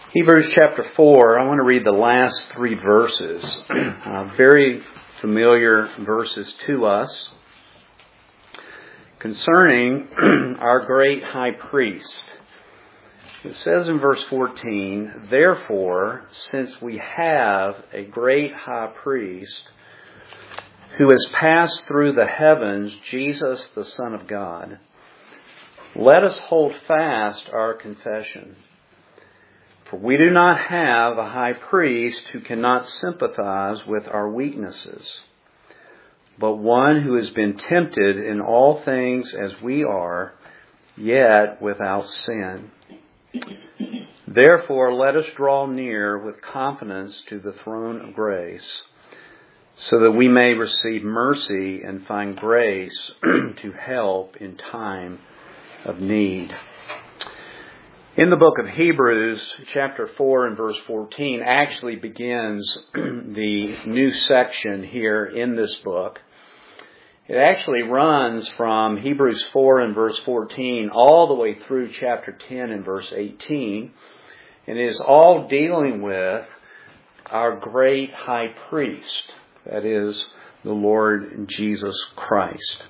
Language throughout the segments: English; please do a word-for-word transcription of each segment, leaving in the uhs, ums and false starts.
Hebrews chapter four, I want to read the last three verses. uh, very familiar verses to us concerning our great high priest. It says in verse fourteen, "Therefore, since we have a great high priest who has passed through the heavens, Jesus, the Son of God, let us hold fast our confession. For we do not have a high priest who cannot sympathize with our weaknesses, but one who has been tempted in all things as we are, yet without sin. Therefore, let us draw near with confidence to the throne of grace, so that we may receive mercy and find grace to help in time of need." In the book of Hebrews, chapter four and verse fourteen actually begins the new section here in this book. It actually runs from Hebrews four and verse fourteen all the way through chapter ten and verse eighteen, and is all dealing with our great high priest, that is, the Lord Jesus Christ.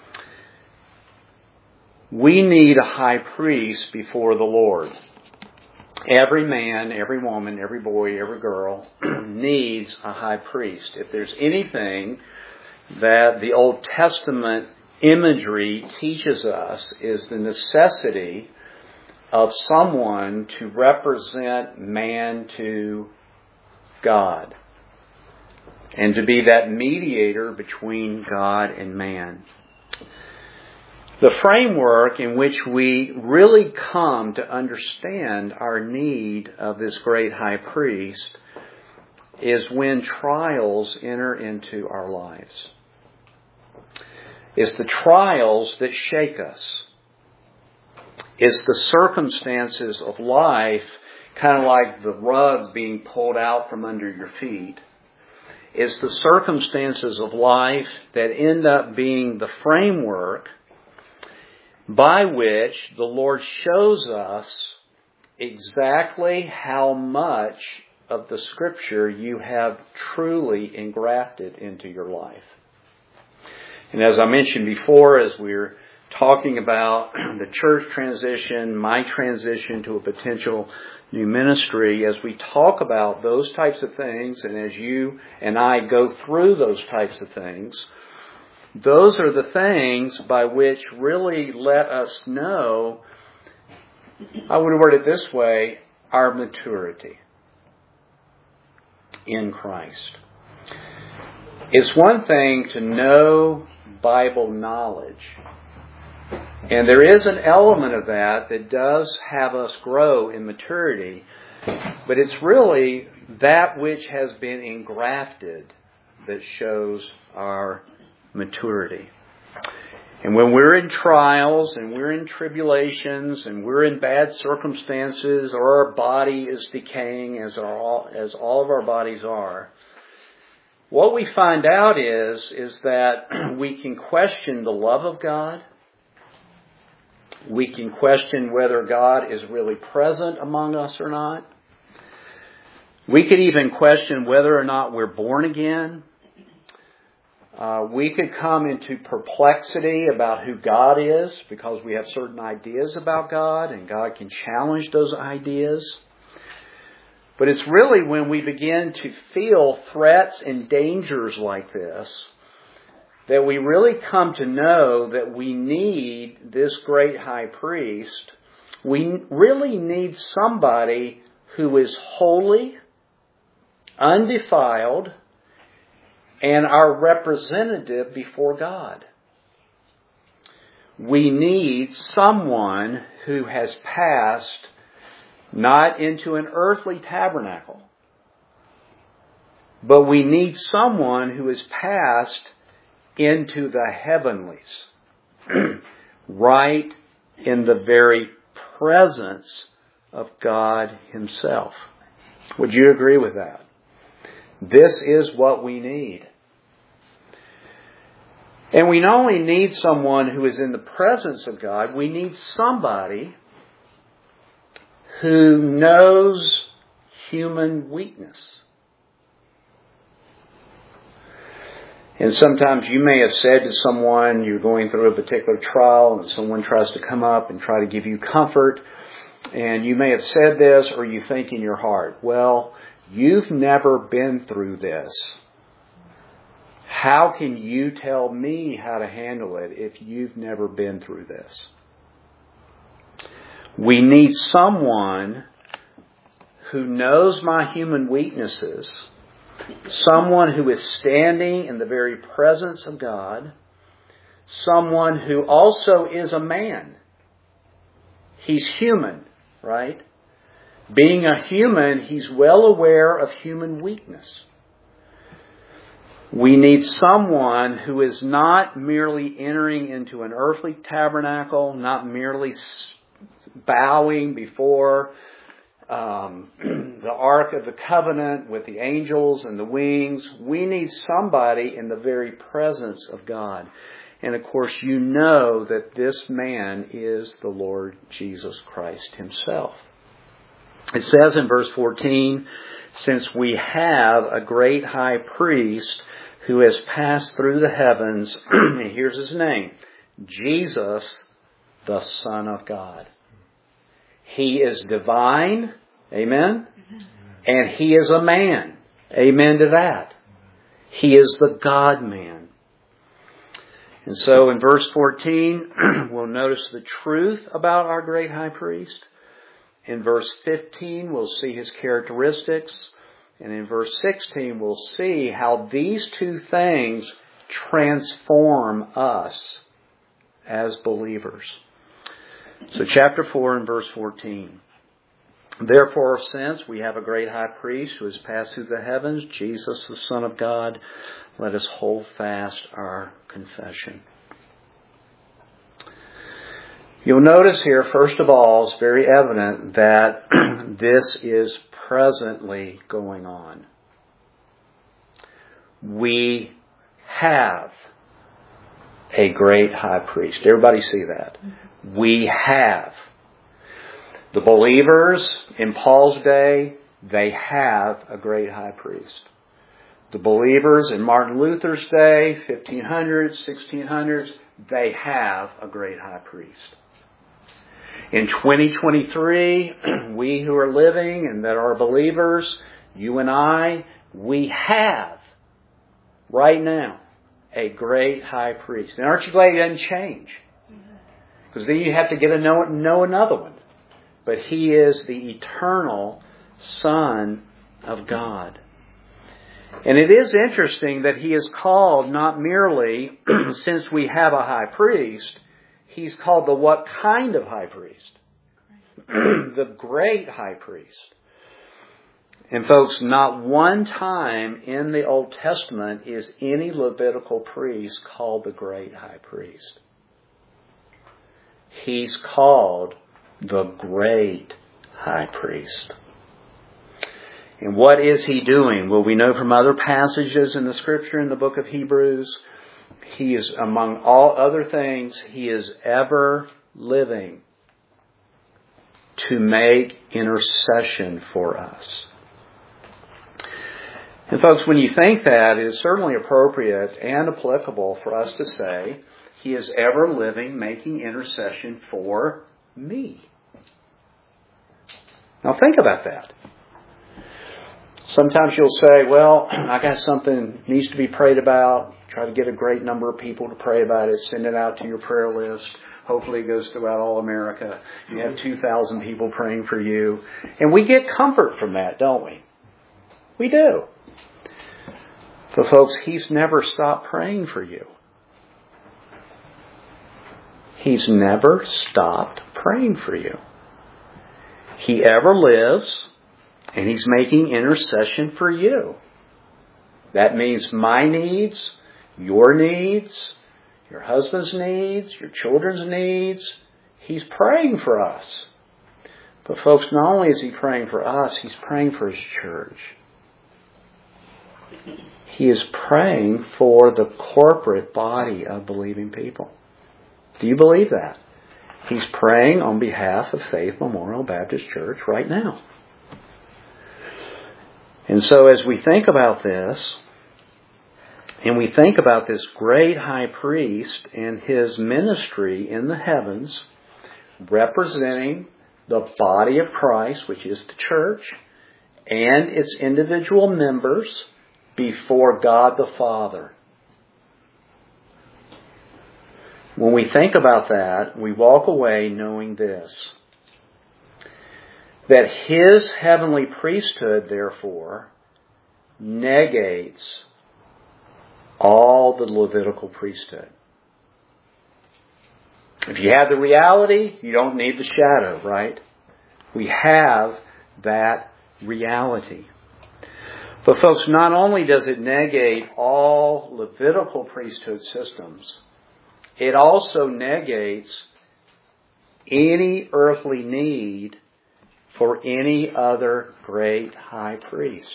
We need a high priest before the Lord. Every man, every woman, every boy, every girl needs a high priest. If there's anything that the Old Testament imagery teaches us, is the necessity of someone to represent man to God and to be that mediator between God and man. The framework in which we really come to understand our need of this great high priest is when trials enter into our lives. It's the trials that shake us. It's the circumstances of life, kind of like the rug being pulled out from under your feet. It's the circumstances of life that end up being the framework by which the Lord shows us exactly how much of the Scripture you have truly engrafted into your life. And as I mentioned before, as we were talking about the church transition, my transition to a potential new ministry, as we talk about those types of things, and as you and I go through those types of things, those are the things by which really let us know, I would word it this way, our maturity in Christ. It's one thing to know Bible knowledge, and there is an element of that that does have us grow in maturity, but it's really that which has been engrafted that shows our maturity. And when we're in trials and we're in tribulations and we're in bad circumstances, or our body is decaying as all, as all of our bodies are, what we find out is, is that we can question the love of God. We can question whether God is really present among us or not. We could even question whether or not we're born again. Uh, we could come into perplexity about who God is because we have certain ideas about God, and God can challenge those ideas. But it's really when we begin to feel threats and dangers like this that we really come to know that we need this great high priest. We really need somebody who is holy, undefiled, and our representative before God. We need someone who has passed not into an earthly tabernacle, but we need someone who has passed into the heavenlies, right in the very presence of God Himself. Would you agree with that? This is what we need. And we not only need someone who is in the presence of God, we need somebody who knows human weakness. And sometimes you may have said to someone, you're going through a particular trial, and someone tries to come up and try to give you comfort, and you may have said this, or you think in your heart, well, you've never been through this. How can you tell me how to handle it if you've never been through this? We need someone who knows my human weaknesses, someone who is standing in the very presence of God, someone who also is a man. He's human, right? Being a human, he's well aware of human weakness. We need someone who is not merely entering into an earthly tabernacle, not merely bowing before um, the Ark of the Covenant with the angels and the wings. We need somebody in the very presence of God. And of course, you know that this man is the Lord Jesus Christ himself. It says in verse fourteen, since we have a great high priest who has passed through the heavens, and here's his name, Jesus, the Son of God. He is divine, amen, and he is a man, amen to that. He is the God-man. And so in verse fourteen, we'll notice the truth about our great high priest. In verse fifteen, we'll see his characteristics. And in verse sixteen, we'll see how these two things transform us as believers. So chapter four and verse fourteen. Therefore, since we have a great high priest who has passed through the heavens, Jesus, the Son of God, let us hold fast our confession. You'll notice here, first of all, it's very evident that this is presently going on. We have a great high priest. Everybody see that? We have. The believers in Paul's day, they have a great high priest. The believers in Martin Luther's day, fifteen hundreds, sixteen hundreds, they have a great high priest. In twenty twenty-three, we who are living and that are believers, you and I, we have, right now, a great high priest. And aren't you glad it doesn't change? Because then you have to get to know, know another one. But he is the eternal Son of God. And it is interesting that he is called not merely, since we have a high priest, he's called the what kind of high priest? The great high priest. And folks, not one time in the Old Testament is any Levitical priest called the great high priest. He's called the great high priest. And what is he doing? Well, we know from other passages in the Scripture in the book of Hebrews, he is, among all other things, he is ever living to make intercession for us. And folks, when you think that, it is certainly appropriate and applicable for us to say, he is ever living, making intercession for me. Now think about that. Sometimes you'll say, well, I got something that needs to be prayed about. Try to get a great number of people to pray about it. Send it out to your prayer list. Hopefully it goes throughout all America. You have two thousand people praying for you. And we get comfort from that, don't we? We do. So folks, he's never stopped praying for you. He's never stopped praying for you. He ever lives, and he's making intercession for you. That means my needs, your needs, your husband's needs, your children's needs. He's praying for us. But folks, not only is he praying for us, he's praying for his church. He is praying for the corporate body of believing people. Do you believe that? He's praying on behalf of Faith Memorial Baptist Church right now. And so as we think about this, and we think about this great high priest and his ministry in the heavens, representing the body of Christ, which is the church, and its individual members before God the Father. When we think about that, we walk away knowing this: that his heavenly priesthood, therefore, negates all the Levitical priesthood. If you have the reality, you don't need the shadow, right? We have that reality. But folks, not only does it negate all Levitical priesthood systems, it also negates any earthly need for any other great high priest.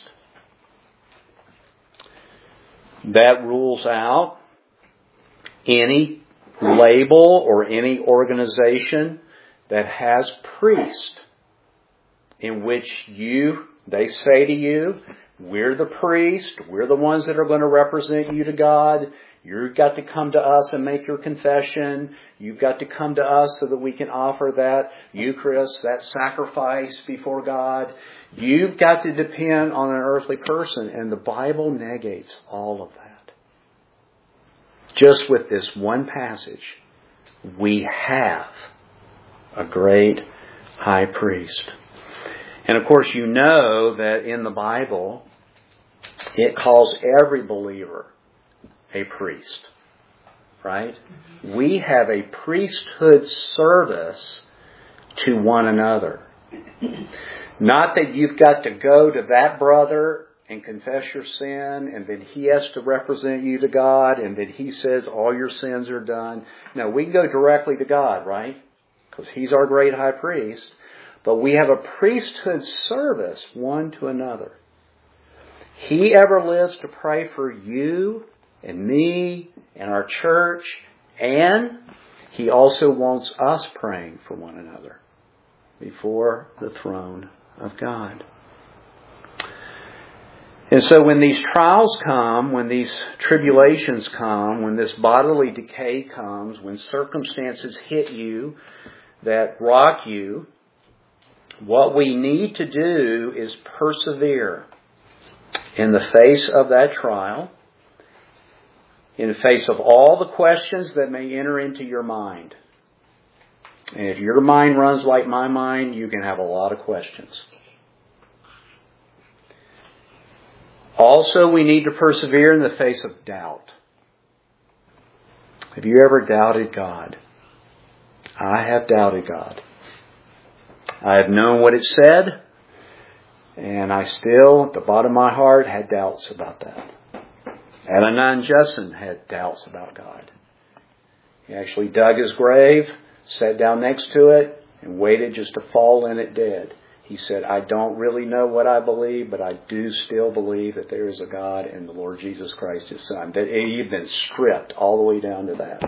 That rules out any label or any organization that has priest, in which you, they say to you, we're the priest, we're the ones that are going to represent you to God. You've got to come to us and make your confession. You've got to come to us so that we can offer that Eucharist, that sacrifice before God. You've got to depend on an earthly person. And the Bible negates all of that. Just with this one passage, we have a great high priest. And of course, you know that in the Bible, it calls every believer a priest, right? We have a priesthood service to one another. Not that you've got to go to that brother and confess your sin, and then he has to represent you to God, and then he says all your sins are done. No, we can go directly to God, right? Because he's our great high priest. But we have a priesthood service one to another. He ever lives to pray for you and me and our church, and he also wants us praying for one another before the throne of God. And so when these trials come, when these tribulations come, when this bodily decay comes, when circumstances hit you that rock you, what we need to do is persevere in the face of that trial, in the face of all the questions that may enter into your mind. And if your mind runs like my mind, you can have a lot of questions. Also, we need to persevere in the face of doubt. Have you ever doubted God? I have doubted God. I have known what it said, and I still, at the bottom of my heart, had doubts about that. Adoniram Judson had doubts about God. He actually dug his grave, sat down next to it, and waited just to fall in it dead. He said, I don't really know what I believe, but I do still believe that there is a God and the Lord Jesus Christ, His Son. That he'd been stripped all the way down to that.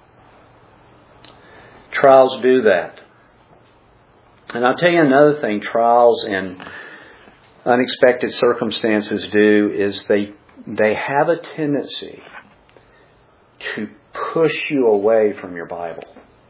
Trials do that. And I'll tell you another thing trials and unexpected circumstances do is they they have a tendency to push you away from your Bible.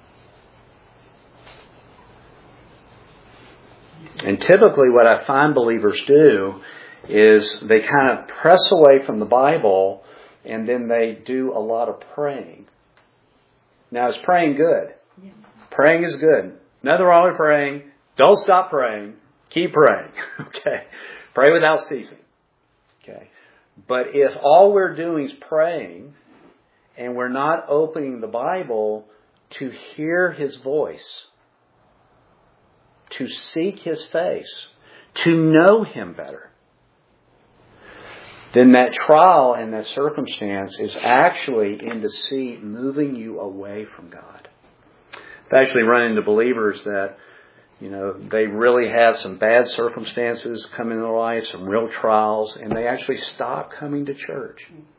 And typically what I find believers do is they kind of press away from the Bible and then they do a lot of praying. Now, is praying good? Yeah. Praying is good. Nothing wrong with praying. Don't stop praying. Keep praying. Okay. Pray without ceasing. Okay. But if all we're doing is praying and we're not opening the Bible to hear His voice, to seek His face, to know Him better, then that trial and that circumstance is actually in deceit, moving you away from God. I've actually run into believers that, you know, they really have some bad circumstances come in their life, some real trials, and they actually stop coming to church.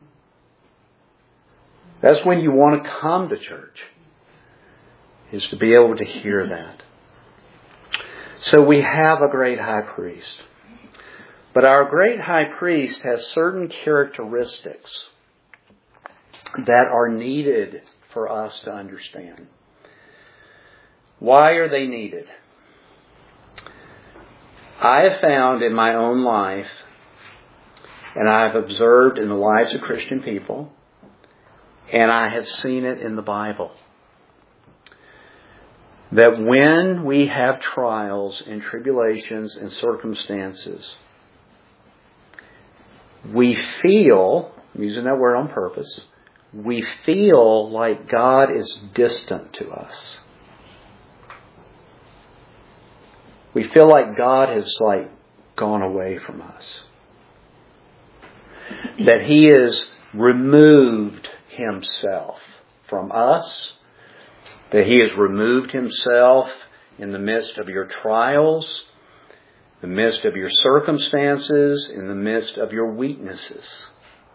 That's when you want to come to church, is to be able to hear that. So we have a great high priest. But our great high priest has certain characteristics that are needed for us to understand. Why are they needed? I have found in my own life, and I have observed in the lives of Christian people, and I have seen it in the Bible, that when we have trials and tribulations and circumstances, we feel, I'm using that word on purpose, we feel like God is distant to us. We feel like God has like gone away from us. That He has removed Himself from us. That He has removed Himself in the midst of your trials, in the midst of your circumstances, in the midst of your weaknesses.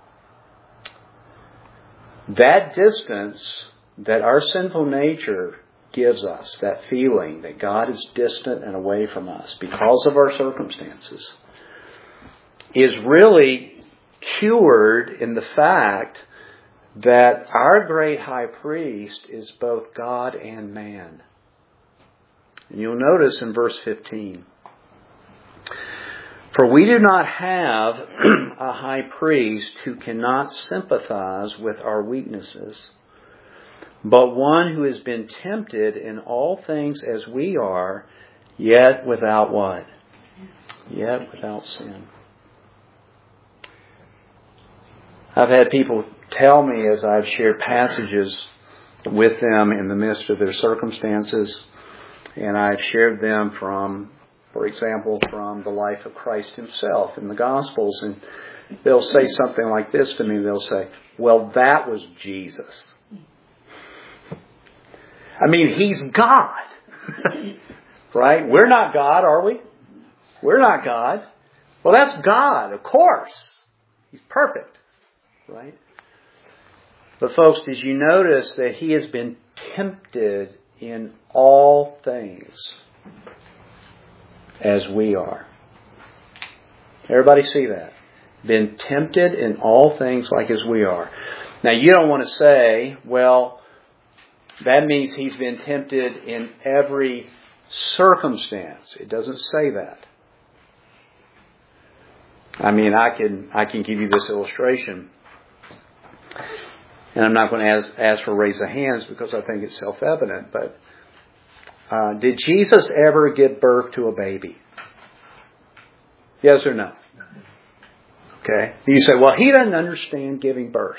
That distance that our sinful nature gives us, that feeling that God is distant and away from us because of our circumstances, is really cured in the fact that our great high priest is both God and man. And you'll notice in verse fifteen, for we do not have a high priest who cannot sympathize with our weaknesses, but one who has been tempted in all things as we are, yet without what? Yet without sin. I've had people tell me as I've shared passages with them in the midst of their circumstances, and I've shared them from, for example, from the life of Christ Himself in the Gospels, and they'll say something like this to me. They'll say, well, that was Jesus. I mean, He's God. Right? We're not God, are we? We're not God. Well, that's God, of course. He's perfect. Right? But folks, did you notice that He has been tempted in all things as we are? Everybody see that? Been tempted in all things like as we are. Now, you don't want to say, well, that means He's been tempted in every circumstance. It doesn't say that. I mean, I can I can give you this illustration. And I'm not going to ask, ask for raise of hands because I think it's self-evident. But uh, did Jesus ever give birth to a baby? Yes or no? Okay. You say, well, He doesn't understand giving birth.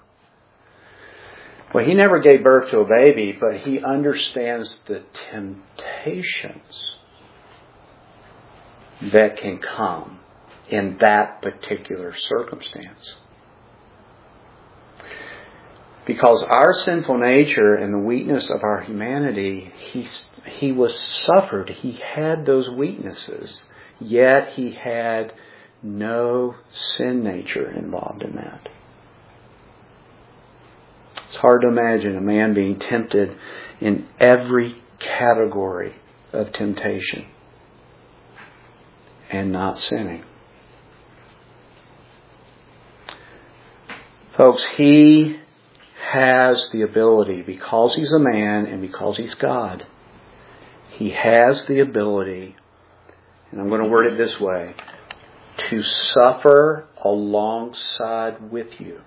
Well, He never gave birth to a baby, but He understands the temptations that can come in that particular circumstance. Because our sinful nature and the weakness of our humanity, He, he was suffered. He had those weaknesses, yet He had no sin nature involved in that. It's hard to imagine a man being tempted in every category of temptation and not sinning. Folks, He has the ability, because He's a man and because He's God, He has the ability, and I'm going to word it this way, to suffer alongside with you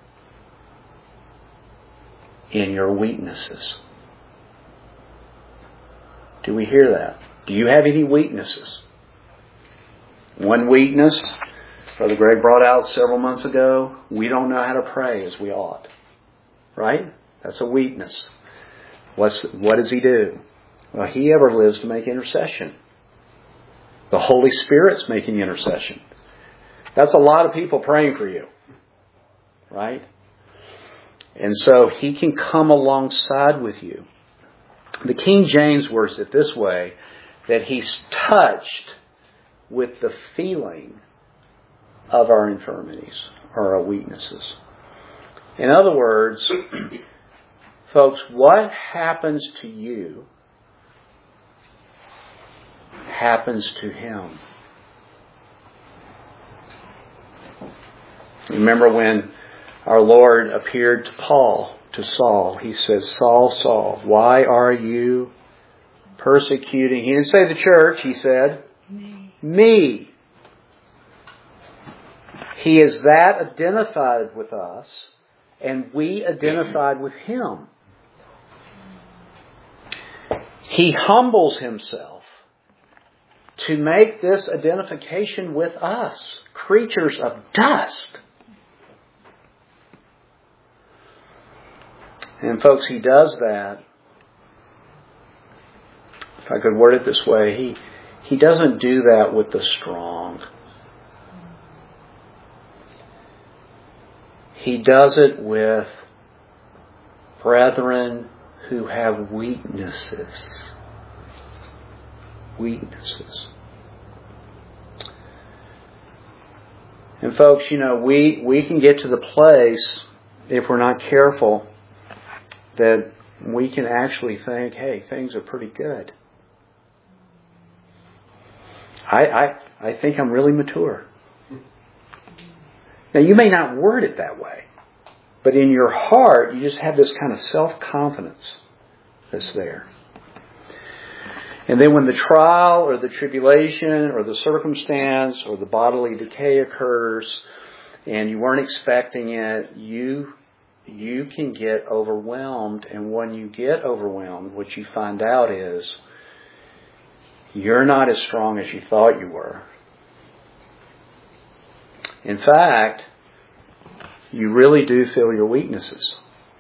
in your weaknesses. Do we hear that? Do you have any weaknesses? One weakness, Brother Greg brought out several months ago, we don't know how to pray as we ought. Right? That's a weakness. What's, what does He do? Well, He ever lives to make intercession. The Holy Spirit's making intercession. That's a lot of people praying for you. Right? And so He can come alongside with you. The King James words it this way, that He's touched with the feeling of our infirmities or our weaknesses. In other words, folks, what happens to you happens to Him. Remember when our Lord appeared to Paul, to Saul. He says, Saul, Saul, why are you persecuting? He didn't say the church, he said, me. me. He is that identified with us, and we identified with Him. He humbles Himself to make this identification with us, creatures of dust. And folks, He does that. If I could word it this way, He, he doesn't do that with the strong. He does it with brethren who have weaknesses. Weaknesses. And folks, you know, we, we can get to the place, if we're not careful, that we can actually think, hey, things are pretty good. I, I, I think I'm really mature. Now, you may not word it that way, but in your heart, you just have this kind of self-confidence that's there. And then when the trial or the tribulation or the circumstance or the bodily decay occurs and you weren't expecting it, you you can get overwhelmed. And when you get overwhelmed, what you find out is you're not as strong as you thought you were. In fact, you really do feel your weaknesses.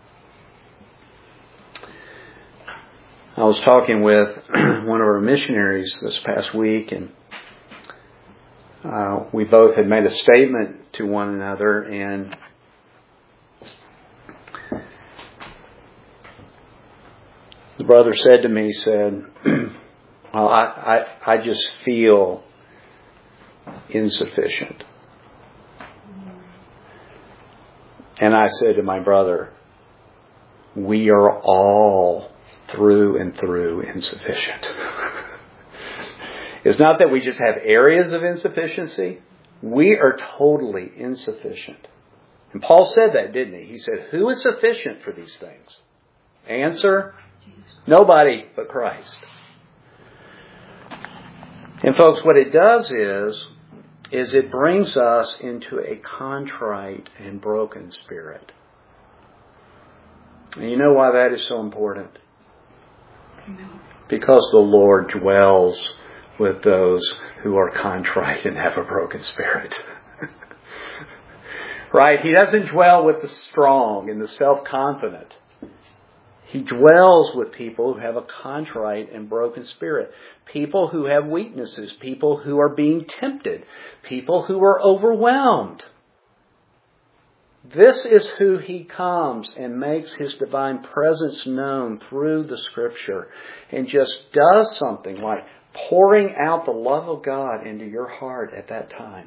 I was talking with one of our missionaries this past week, and uh, we both had made a statement to one another, and the brother said to me, said, well, I, I, I just feel insufficient. And I said to my brother, we are all through and through insufficient. It's not that we just have areas of insufficiency. We are totally insufficient. And Paul said that, didn't he? He said, who is sufficient for these things? Answer, nobody but Christ. And folks, what it does is, is it brings us into a contrite and broken spirit. And you know why that is so important? Because the Lord dwells with those who are contrite and have a broken spirit. Right? He doesn't dwell with the strong and the self-confident. He dwells with people who have a contrite and broken spirit. People who have weaknesses. People who are being tempted. People who are overwhelmed. This is who He comes and makes His divine presence known through the Scripture and just does something like pouring out the love of God into your heart at that time.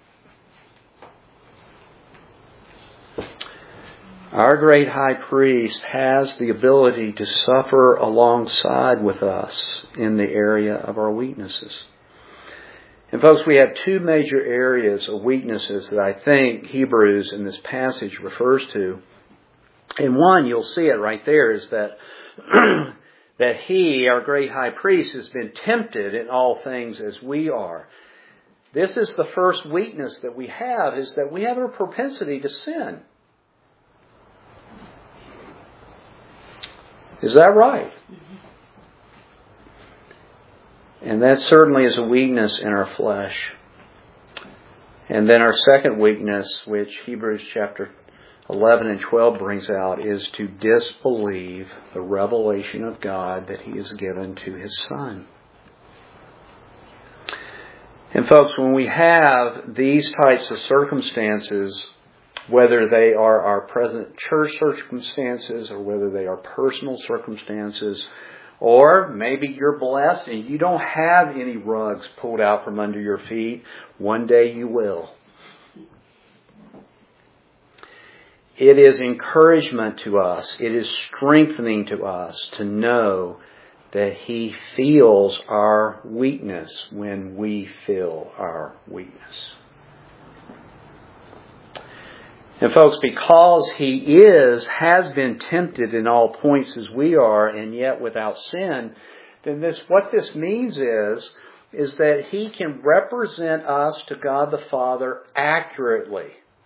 Our great high priest has the ability to suffer alongside with us in the area of our weaknesses. And folks, we have two major areas of weaknesses that I think Hebrews in this passage refers to. And one, you'll see it right there, is that that He, our great high priest, has been tempted in all things as we are. This is the first weakness that we have, is that we have a propensity to sin. Is that right? And that certainly is a weakness in our flesh. And then our second weakness, which Hebrews chapter eleven and twelve brings out, is to disbelieve the revelation of God that He has given to His Son. And folks, when we have these types of circumstances, whether they are our present church circumstances or whether they are personal circumstances, or maybe you're blessed and you don't have any rugs pulled out from under your feet. One day you will. It is encouragement to us. It is strengthening to us to know that He feels our weakness when we feel our weakness. And folks, because He is, has been tempted in all points as we are, and yet without sin, then this, what this means is, is that He can represent us to God the Father accurately.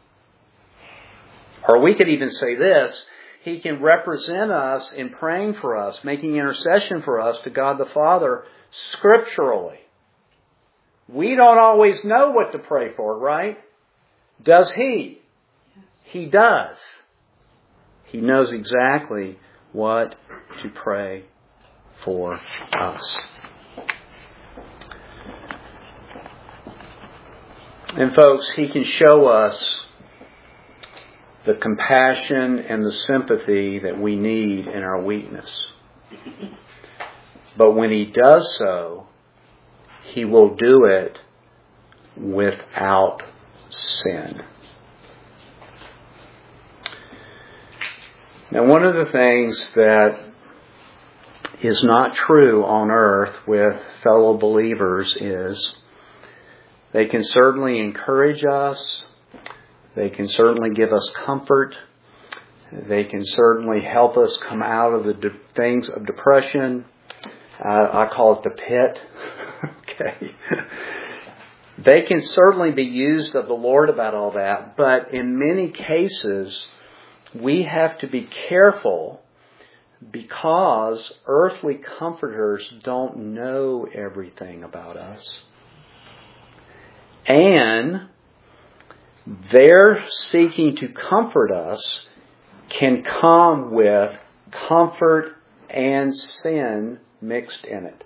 Or we could even say this, He can represent us in praying for us, making intercession for us to God the Father scripturally. We don't always know what to pray for, right? Does He? He does. He knows exactly what to pray for us. And folks, He can show us the compassion and the sympathy that we need in our weakness. But when He does so, He will do it without sin. Now, one of the things that is not true on earth with fellow believers is they can certainly encourage us. They can certainly give us comfort. They can certainly help us come out of the de- things of depression. Uh, I call it the pit. Okay. They can certainly be used of the Lord about all that, but in many cases, we have to be careful because earthly comforters don't know everything about us. And their seeking to comfort us can come with comfort and sin mixed in it.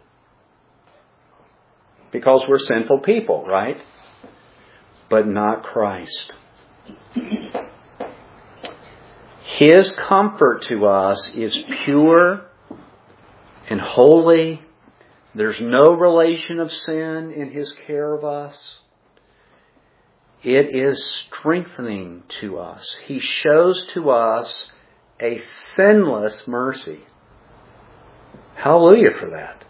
Because we're sinful people, right? But not Christ. His comfort to us is pure and holy. There's no relation of sin in His care of us. It is strengthening to us. He shows to us a sinless mercy. Hallelujah for that.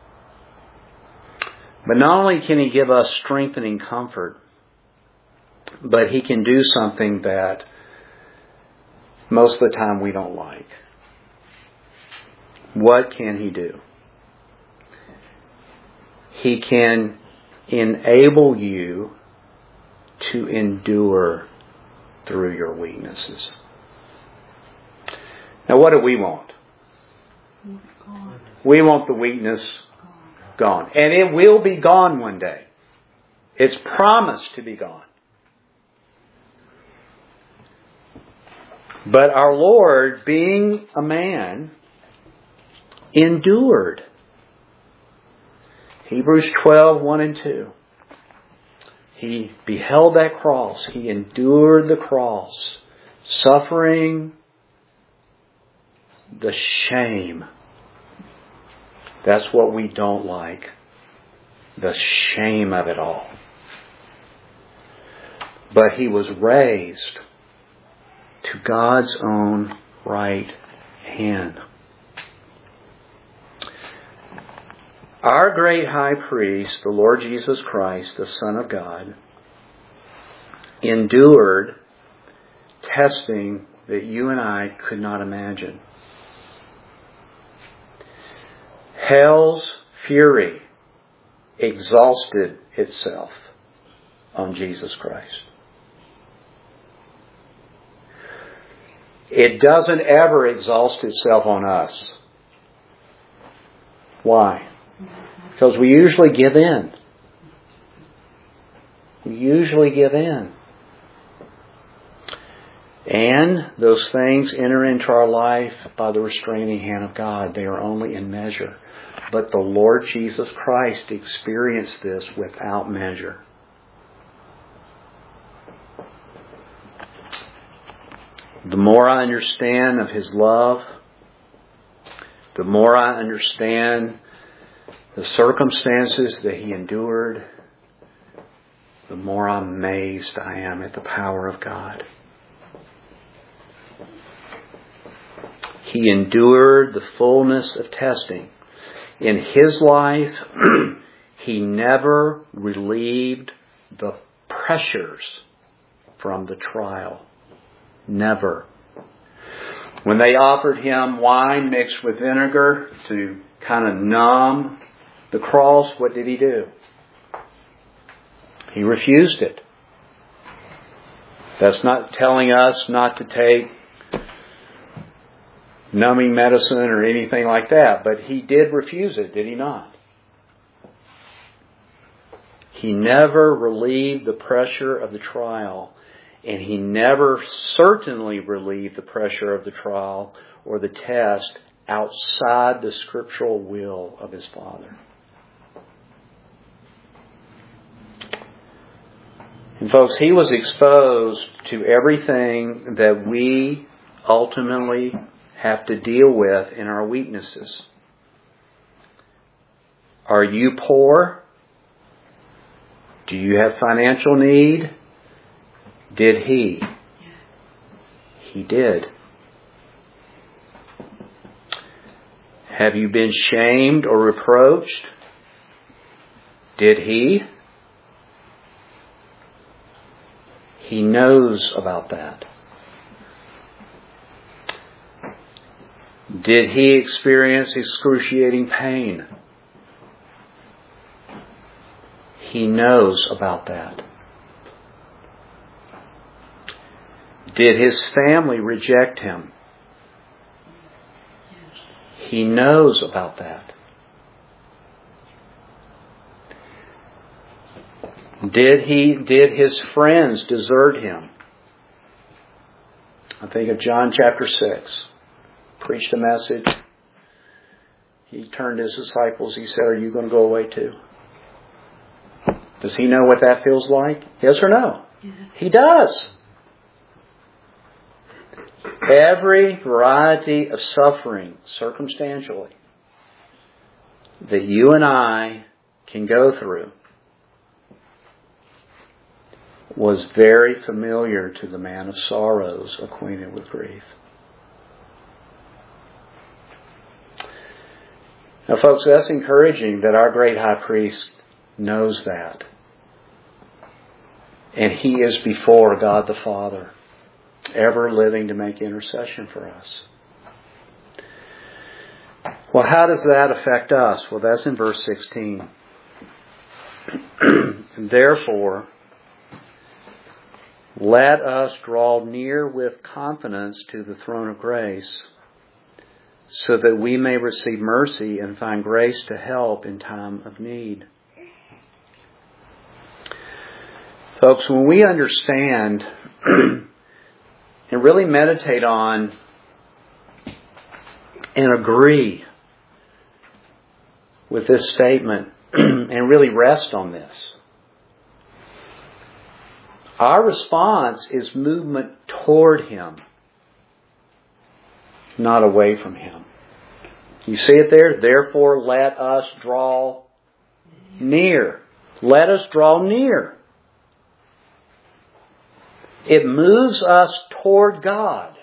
But not only can He give us strengthening comfort, but He can do something that most of the time we don't like. What can He do? He can enable you to endure through your weaknesses. Now, what do we want? God. We want the weakness gone. And it will be gone one day. It's promised to be gone. But our Lord, being a man, endured. Hebrews twelve, one and two. He beheld that cross. He endured the cross, suffering the shame. That's what we don't like. The shame of it all. But He was raised to God's own right hand. Our great high priest, the Lord Jesus Christ, the Son of God, endured testing that you and I could not imagine. Hell's fury exhausted itself on Jesus Christ. It doesn't ever exhaust itself on us. Why? Because we usually give in. We usually give in. And those things enter into our life by the restraining hand of God. They are only in measure. But the Lord Jesus Christ experienced this without measure. The more I understand of His love, the more I understand the circumstances that He endured, the more amazed I am at the power of God. He endured the fullness of testing. In His life, He never relieved the pressures from the trial Never. When they offered him wine mixed with vinegar to kind of numb the cross, what did he do? He refused it. That's not telling us not to take numbing medicine or anything like that, but he did refuse it, did he not? He never relieved the pressure of the trial, and he never certainly relieved the pressure of the trial or the test outside the scriptural will of his Father. And folks, he was exposed to everything that we ultimately have to deal with in our weaknesses. Are you poor? Do you have financial need? Did he? He did. Have you been shamed or reproached? Did he? He knows about that. Did he experience excruciating pain? He knows about that. Did his family reject him? He knows about that. Did he, did his friends desert him? I think of John chapter six. Preached a message. He turned to his disciples. He said, are you going to go away too? Does he know what that feels like? Yes or no? Yeah. He does. Every variety of suffering, circumstantially, that you and I can go through was very familiar to the man of sorrows, acquainted with grief. Now, folks, that's encouraging that our great high priest knows that. And he is before God the Father, ever living to make intercession for us. Well, how does that affect us? Well, that's in verse sixteen. Therefore, let us draw near with confidence to the throne of grace, so that we may receive mercy and find grace to help in time of need. Folks, when we understand and really meditate on and agree with this statement and really rest on this, our response is movement toward Him, not away from Him. You see it there? Therefore, let us draw near. Let us draw near. It moves us toward God.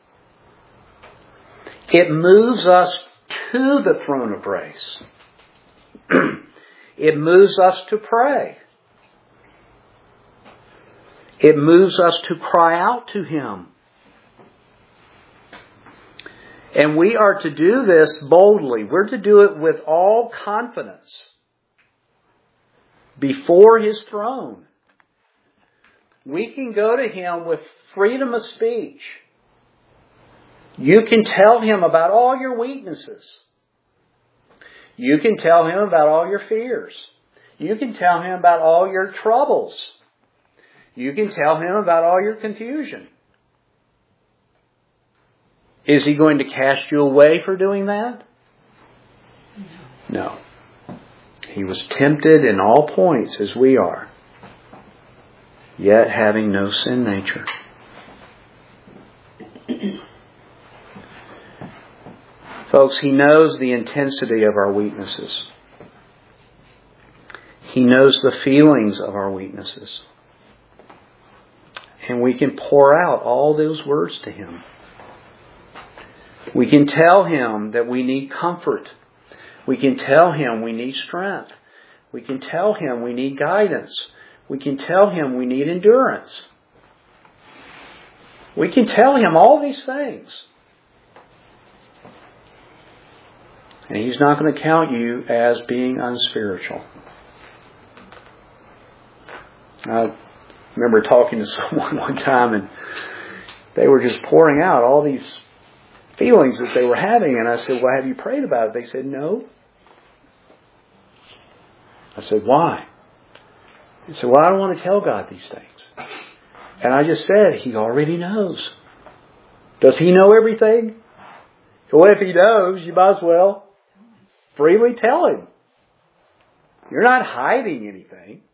It moves us to the throne of grace. It moves us to pray. It moves us to cry out to Him. And we are to do this boldly. We're to do it with all confidence before His throne. We can go to Him with freedom of speech. You can tell Him about all your weaknesses. You can tell Him about all your fears. You can tell Him about all your troubles. You can tell Him about all your confusion. Is He going to cast you away for doing that? No. He was tempted in all points as we are, yet having no sin nature. Folks, He knows the intensity of our weaknesses. He knows the feelings of our weaknesses. And we can pour out all those words to Him. We can tell Him that we need comfort. We can tell Him we need strength. We can tell Him we need guidance. We can tell Him we need endurance. We can tell Him all these things. And He's not going to count you as being unspiritual. I remember talking to someone one time, and they were just pouring out all these feelings that they were having. And I said, well, have you prayed about it? They said, no. I said, why? He said, well, I don't want to tell God these things. And I just said, He already knows. Does He know everything? Well, if He knows, you might as well freely tell Him. You're not hiding anything.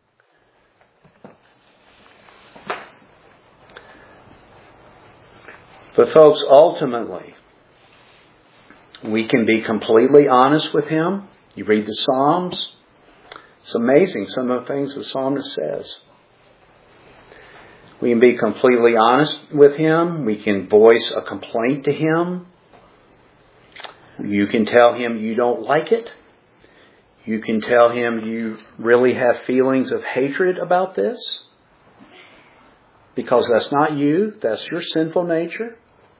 But folks, ultimately, we can be completely honest with Him. You read the Psalms. It's amazing some of the things the psalmist says. We can be completely honest with Him. We can voice a complaint to Him. You can tell Him you don't like it. You can tell Him you really have feelings of hatred about this. Because that's not you. That's your sinful nature.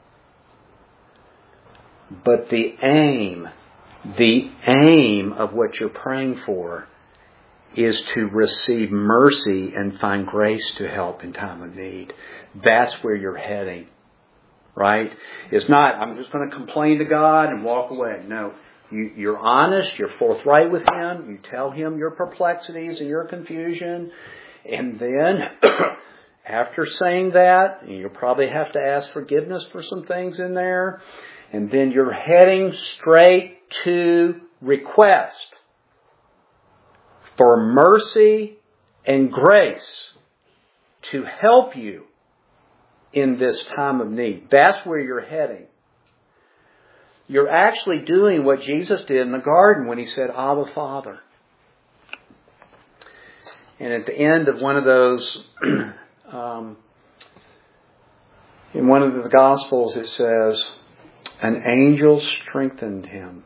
But the aim, the aim of what you're praying for is to receive mercy and find grace to help in time of need. That's where you're heading. Right? It's not, I'm just going to complain to God and walk away. No. You, you're honest. You're forthright with Him. You tell Him your perplexities and your confusion. And then, after saying that, you'll probably have to ask forgiveness for some things in there. And then you're heading straight to request for mercy and grace to help you in this time of need. That's where you're heading. You're actually doing what Jesus did in the garden when He said, Abba, Father. And at the end of one of those, um, in one of the Gospels it says, an angel strengthened him.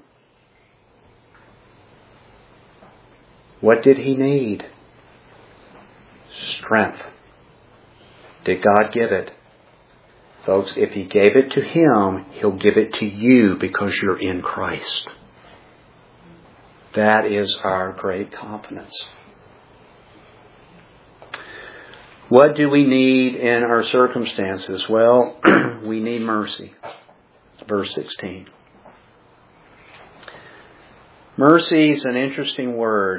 What did he need? Strength. Did God give it? Folks, if He gave it to him, He'll give it to you because you're in Christ. That is our great confidence. What do we need in our circumstances? Well, we need mercy. Verse sixteen. Mercy is an interesting word.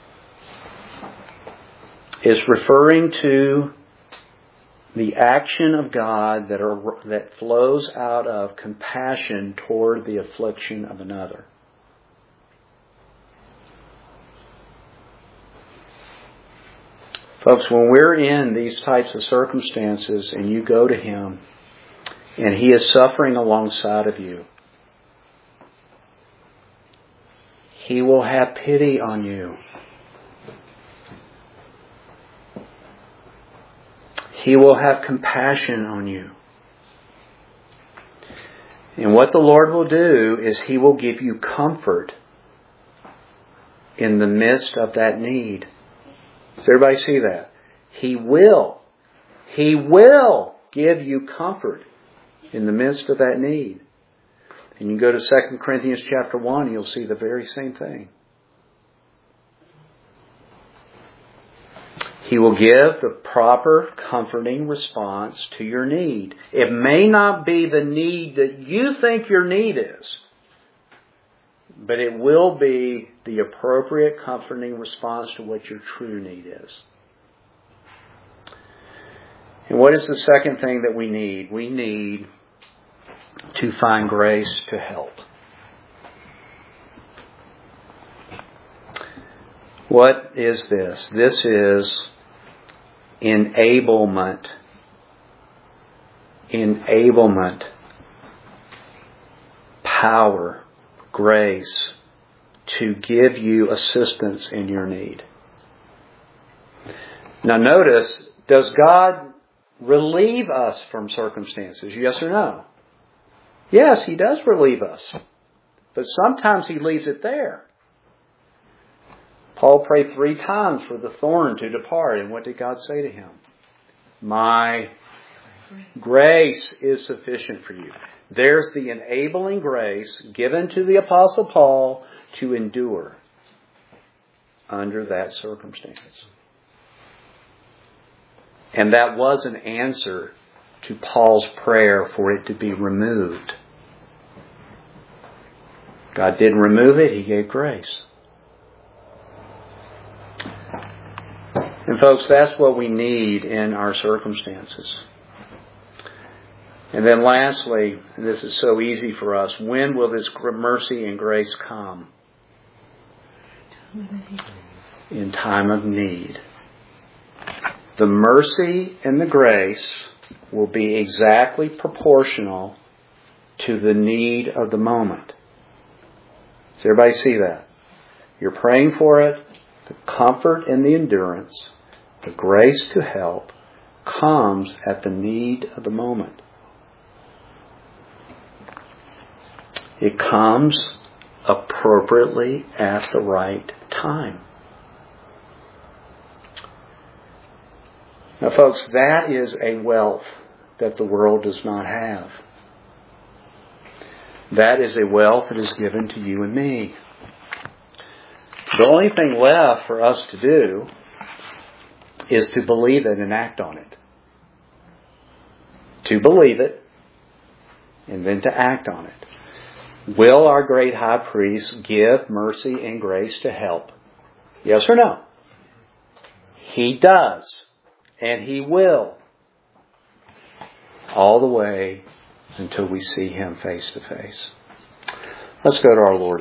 It's referring to the action of God that are, that flows out of compassion toward the affliction of another. Folks, when we're in these types of circumstances and you go to Him and He is suffering alongside of you, He will have pity on you. He will have compassion on you. And what the Lord will do is He will give you comfort in the midst of that need. Does everybody see that? He will. He will give you comfort in the midst of that need. And you go to Second Corinthians chapter one, you'll see the very same thing. He will give the proper comforting response to your need. It may not be the need that you think your need is, but it will be the appropriate comforting response to what your true need is. And what is the second thing that we need? We need to find grace to help. What is this? This is enablement. Enablement. Power. Grace. To give you assistance in your need. Now notice, does God relieve us from circumstances? Yes or no? Yes, He does relieve us. But sometimes He leaves it there. Paul prayed three times for the thorn to depart. And what did God say to him? My Grace is sufficient for you. There's the enabling grace given to the Apostle Paul to endure under that circumstance. And that was an answer to Paul's prayer for it to be removed. God didn't remove it, He gave grace. And folks, that's what we need in our circumstances. And then lastly, and this is so easy for us, when will this mercy and grace come? In time of need. The mercy and the grace will be exactly proportional to the need of the moment. Does everybody see that? You're praying for it. The comfort and the endurance, the grace to help, comes at the need of the moment. It comes appropriately at the right time. Now, folks, that is a wealth that the world does not have. That is a wealth that is given to you and me. The only thing left for us to do is to believe it and act on it. To believe it and then to act on it. Will our great high priest give mercy and grace to help? Yes or no? He does. And He will. All the way until we see Him face to face. Let's go to our Lord.